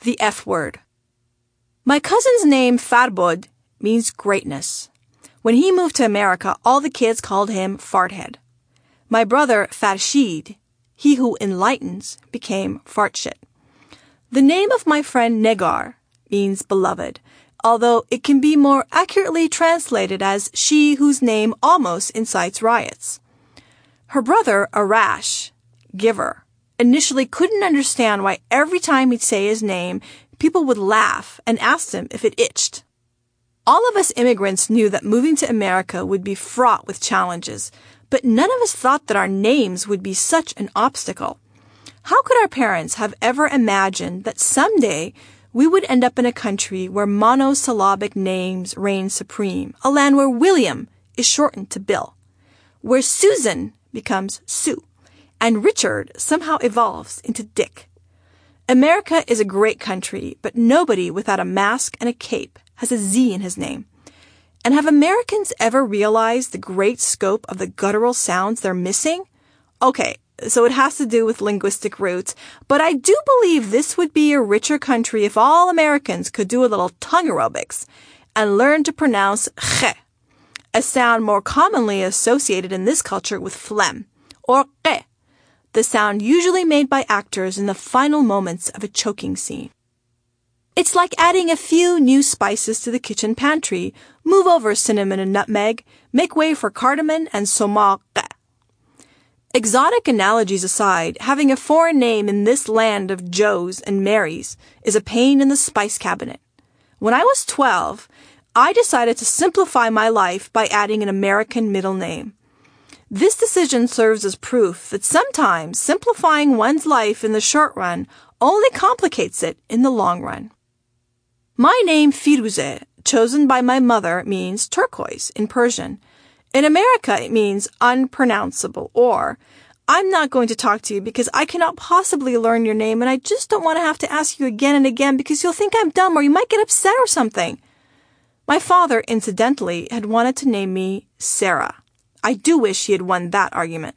The F word. My cousin's name, Farbod, means greatness. When he moved to America, all the kids called him Farthead. My brother, Farshid, he who enlightens, became Fartshit. The name of my friend Negar means beloved, although it can be more accurately translated as she whose name almost incites riots. Her brother, Arash, giver, initially couldn't understand why every time he'd say his name, people would laugh and asked him if it itched. All of us immigrants knew that moving to America would be fraught with challenges, but none of us thought that our names would be such an obstacle. How could our parents have ever imagined that someday we would end up in a country where monosyllabic names reign supreme, a land where William is shortened to Bill, where Susan becomes Sue, and Richard somehow evolves into Dick? America is a great country, but nobody without a mask and a cape has a Z in his name. And have Americans ever realized the great scope of the guttural sounds they're missing? Okay, so it has to do with linguistic roots, but I do believe this would be a richer country if all Americans could do a little tongue aerobics and learn to pronounce ch, a sound more commonly associated in this culture with phlegm, or qe, the sound usually made by actors in the final moments of a choking scene. It's like adding a few new spices to the kitchen pantry. Move over cinnamon and nutmeg, make way for cardamom and somal qe. Exotic analogies aside, having a foreign name in this land of Joes and Marys is a pain in the spice cabinet. When I was 12, I decided to simplify my life by adding an American middle name. This decision serves as proof that sometimes simplifying one's life in the short run only complicates it in the long run. My name Firuze, chosen by my mother, means turquoise in Persian. In America, it means unpronounceable, or I'm not going to talk to you because I cannot possibly learn your name and I just don't want to have to ask you again and again because you'll think I'm dumb or you might get upset or something. My father, incidentally, had wanted to name me Sarah. I do wish he had won that argument.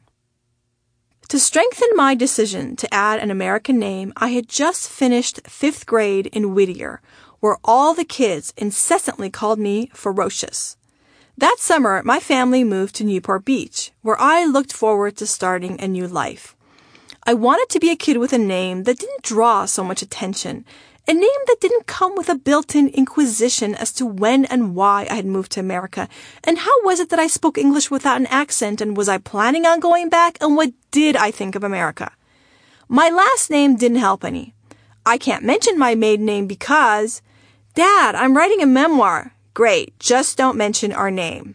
To strengthen my decision to add an American name, I had just finished 5th grade in Whittier, where all the kids incessantly called me Ferocious. That summer, my family moved to Newport Beach, where I looked forward to starting a new life. I wanted to be a kid with a name that didn't draw so much attention, a name that didn't come with a built-in inquisition as to when and why I had moved to America, and how was it that I spoke English without an accent, and was I planning on going back, and what did I think of America? My last name didn't help any. I can't mention my maiden name because, Dad, I'm writing a memoir. Great, just don't mention our name.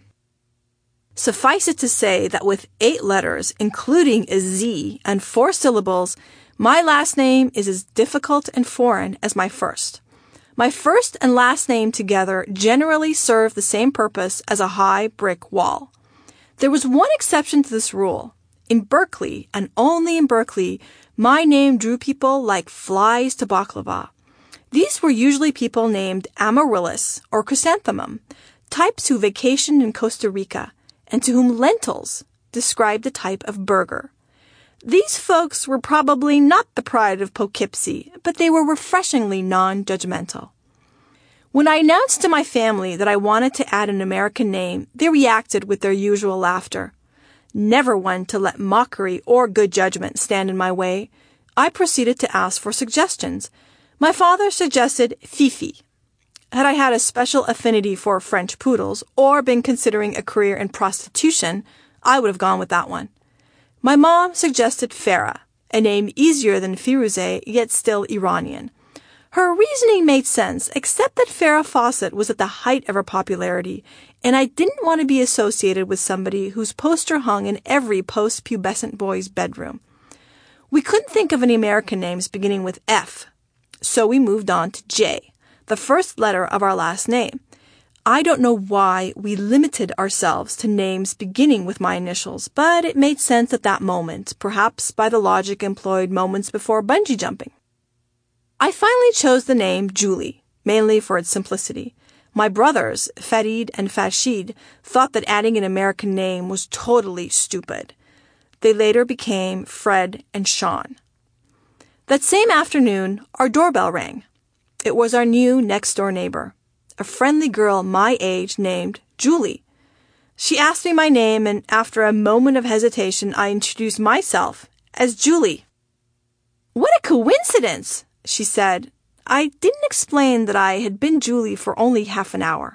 Suffice it to say that with 8 letters, including a Z and 4 syllables, my last name is as difficult and foreign as my first. My first and last name together generally serve the same purpose as a high brick wall. There was one exception to this rule. In Berkeley, and only in Berkeley, my name drew people like flies to baklava. These were usually people named Amaryllis or Chrysanthemum, types who vacationed in Costa Rica, and to whom lentils described a type of burger. These folks were probably not the pride of Poughkeepsie, but they were refreshingly non-judgmental. When I announced to my family that I wanted to add an American name, they reacted with their usual laughter. Never one to let mockery or good judgment stand in my way, I proceeded to ask for suggestions. My father suggested Fifi. Had I had a special affinity for French poodles or been considering a career in prostitution, I would have gone with that one. My mom suggested Farah, a name easier than Firuze, yet still Iranian. Her reasoning made sense, except that Farrah Fawcett was at the height of her popularity, and I didn't want to be associated with somebody whose poster hung in every post-pubescent boy's bedroom. We couldn't think of any American names beginning with F, so we moved on to J, the first letter of our last name. I don't know why we limited ourselves to names beginning with my initials, but it made sense at that moment, perhaps by the logic employed moments before bungee jumping. I finally chose the name Julie, mainly for its simplicity. My brothers, Farid and Farshid, thought that adding an American name was totally stupid. They later became Fred and Sean. That same afternoon, our doorbell rang. It was our new next-door neighbor, a friendly girl my age named Julie. She asked me my name, and after a moment of hesitation, I introduced myself as Julie. "What a coincidence," she said. I didn't explain that I had been Julie for only half an hour.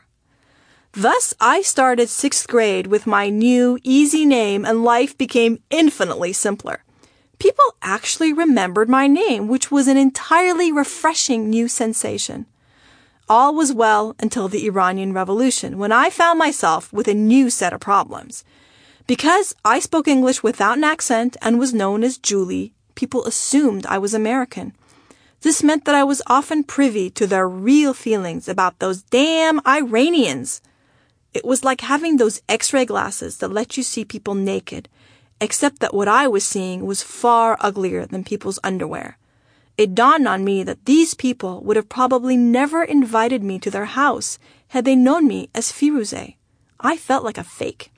Thus, I started 6th grade with my new, easy name, and life became infinitely simpler. People actually remembered my name, which was an entirely refreshing new sensation. All was well until the Iranian Revolution, when I found myself with a new set of problems. Because I spoke English without an accent and was known as Julie, people assumed I was American. This meant that I was often privy to their real feelings about those damn Iranians. It was like having those X-ray glasses that let you see people naked, except that what I was seeing was far uglier than people's underwear. It dawned on me that these people would have probably never invited me to their house had they known me as Firuze. I felt like a fake.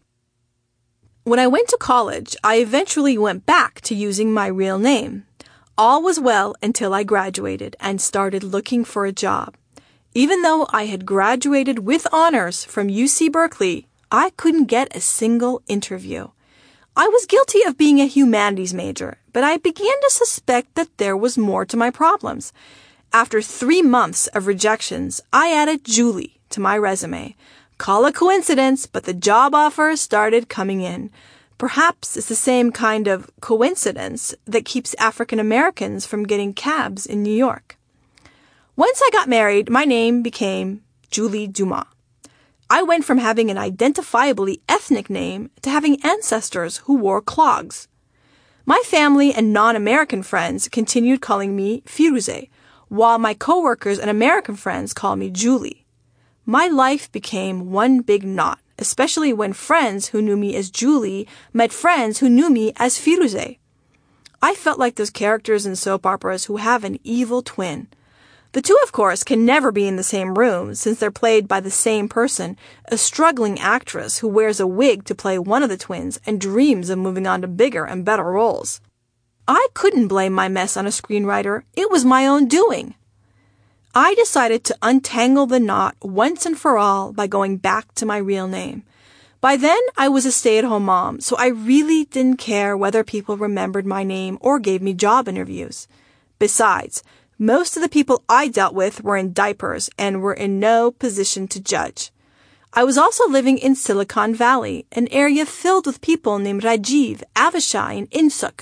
When I went to college, I eventually went back to using my real name. All was well until I graduated and started looking for a job. Even though I had graduated with honors from UC Berkeley, I couldn't get a single interview. I was guilty of being a humanities major, but I began to suspect that there was more to my problems. After 3 months of rejections, I added Julie to my resume. Call it coincidence, but the job offers started coming in. Perhaps it's the same kind of coincidence that keeps African Americans from getting cabs in New York. Once I got married, my name became Julie Dumas. I went from having an identifiably ethnic name to having ancestors who wore clogs. My family and non-American friends continued calling me Firuze, while my coworkers and American friends called me Julie. My life became one big knot, especially when friends who knew me as Julie met friends who knew me as Firuze. I felt like those characters in soap operas who have an evil twin. The two, of course, can never be in the same room since they're played by the same person, a struggling actress who wears a wig to play one of the twins and dreams of moving on to bigger and better roles. I couldn't blame my mess on a screenwriter. It was my own doing. I decided to untangle the knot once and for all by going back to my real name. By then, I was a stay-at-home mom, so I really didn't care whether people remembered my name or gave me job interviews. Besides, most of the people I dealt with were in diapers and were in no position to judge. I was also living in Silicon Valley, an area filled with people named Rajiv, Avishai, and Insuk.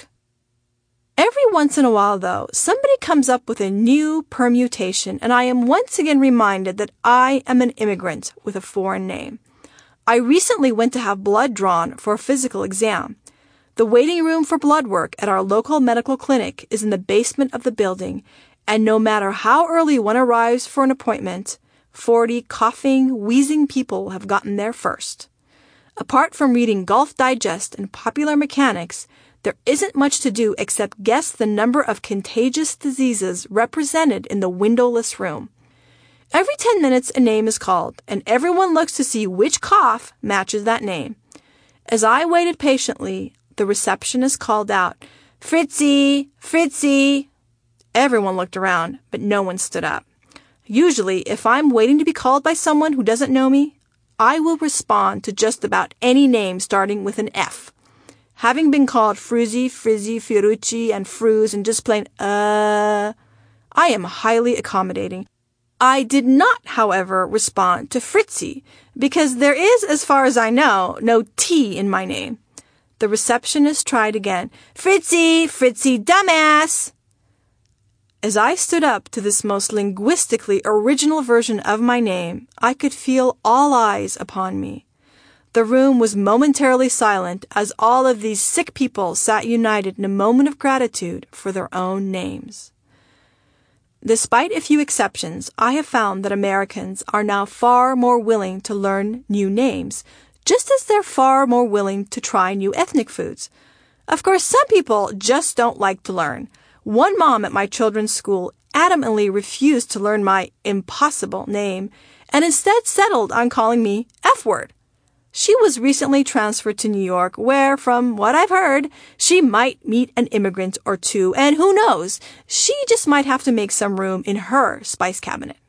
Every once in a while, though, somebody comes up with a new permutation, and I am once again reminded that I am an immigrant with a foreign name. I recently went to have blood drawn for a physical exam. The waiting room for blood work at our local medical clinic is in the basement of the building, and no matter how early one arrives for an appointment, 40 coughing, wheezing people have gotten there first. Apart from reading Golf Digest and Popular Mechanics, there isn't much to do except guess the number of contagious diseases represented in the windowless room. Every 10 minutes a name is called, and everyone looks to see which cough matches that name. As I waited patiently, the receptionist called out, "Fritzy! Fritzy!" Everyone looked around, but no one stood up. Usually, if I'm waiting to be called by someone who doesn't know me, I will respond to just about any name starting with an F. Having been called Fruzy, Frizzy, Fiorucci, and Fruz and just plain, I am highly accommodating. I did not, however, respond to Fritzy, because there is, as far as I know, no T in my name. The receptionist tried again. "Fritzy, Fritzy, dumbass!" As I stood up to this most linguistically original version of my name, I could feel all eyes upon me. The room was momentarily silent as all of these sick people sat united in a moment of gratitude for their own names. Despite a few exceptions, I have found that Americans are now far more willing to learn new names, just as they're far more willing to try new ethnic foods. Of course, some people just don't like to learn. One mom at my children's school adamantly refused to learn my impossible name and instead settled on calling me F-word. She was recently transferred to New York, where, from what I've heard, she might meet an immigrant or two, and who knows, she just might have to make some room in her spice cabinet.